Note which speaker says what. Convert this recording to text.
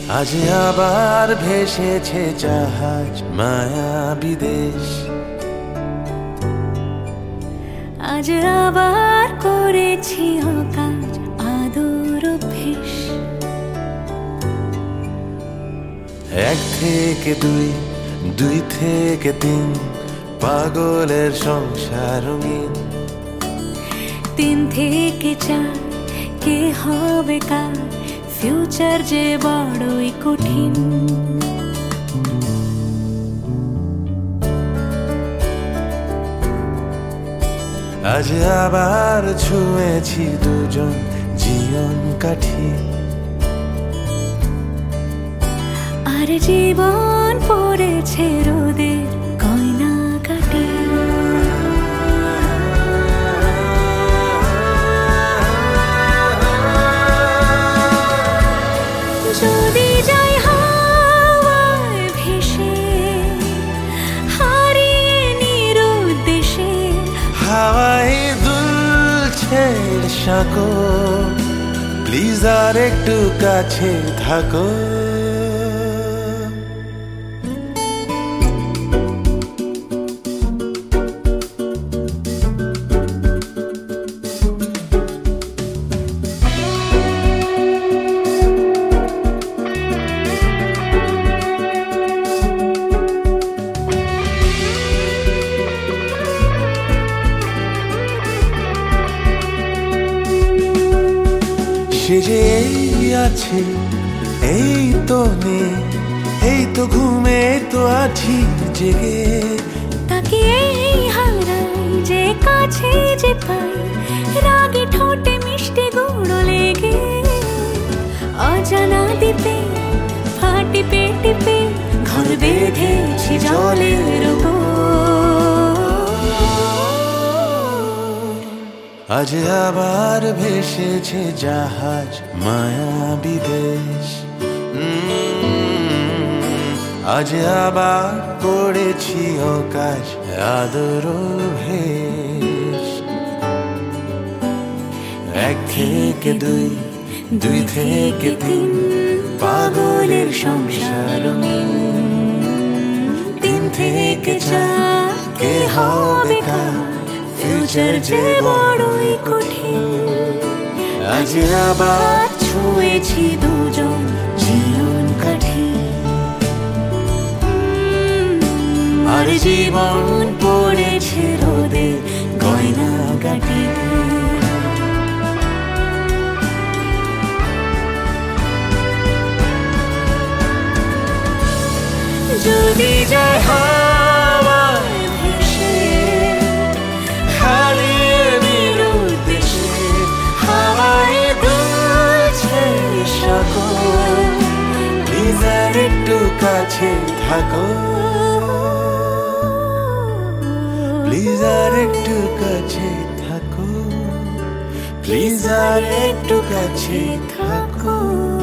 Speaker 1: আজ আবার ভেসেছে জাহাজ মায়া বিদেশ।
Speaker 2: আজ আবার করেছি অকাজ আদর অভ্যেস।
Speaker 1: এক থেকে দুই, দুই থেকে তিন, পাগলের সংসার রঙিন।
Speaker 2: তিন থেকে চার, কে হবে কার, ফিউচার যে বড়ই কঠিন।
Speaker 1: আজ আবার ছুঁয়েছি দুজন জীবন কাঠি।
Speaker 2: আর জীবন পড়েছে রোদের গয়না কাটি। যদি যাই হাওয়ায় ভেসে, হারিয়ে নিরুদ্দেশে।
Speaker 1: হাওয়ায় দুলছে সাঁকো, প্লিজ আর একটু কাছে থাকো। সে যে এই আছে, এই তো নেই, এই তো ঘুমে তো আছি জেগে।
Speaker 2: তাকে এই হারাই যে কাছে যে পাই, রাগে ঠোঁটে মিষ্টি গুঁড়ো লেগে। অজানা দ্বীপে ফাটি পেটিপে ঘর বেঁধেছি জলের উপর।
Speaker 1: আজ আবার ভেসেছে জাহাজ মায়া বিদেশ। আজ আবার করেছি অকাশ আদর ভেস। এক থেকে দুই, দুই থেকে তিন, পাগলের সংসার রঙিন। তিন থেকে চার, কে হবে কার, ফিউচার যে বড়ই কঠিন। আজ আবার
Speaker 2: ছুঁয়েছি দুজন জীবন কাঠি।
Speaker 1: আর জীবন পড়েছে রোদে গয়না কাটি।
Speaker 2: যদি যাই হাওয়ায় ভেসে,
Speaker 1: হারিয়ে নিরুদ্দেশে। হাওয়ায় দুলছে সাঁকো, প্লিজ আর একটু কাছে থাকো। প্লিজ আর একটু কাছে থাকো, প্লিজ আর একটু কাছে থাকো।